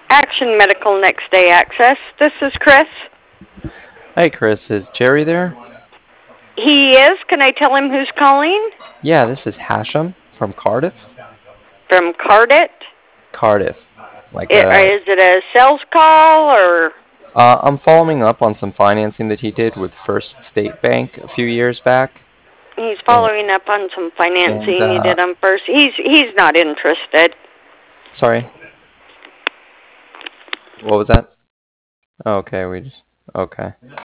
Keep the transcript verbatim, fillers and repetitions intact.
Action Medical Next Day Access. This is Chris. Hi, Chris. Is Jerry there? He is. Can I tell him who's calling? Yeah, this is Hashem from Cardiff. From Cardit? Cardiff. Like I- uh, is it a sales call or? uh, I'm following up on some financing that he did with First State Bank a few years back. He's And, following up on some and financing he uh, did on first. He's he's not interested. sorry, what was that? Okay, we just okay.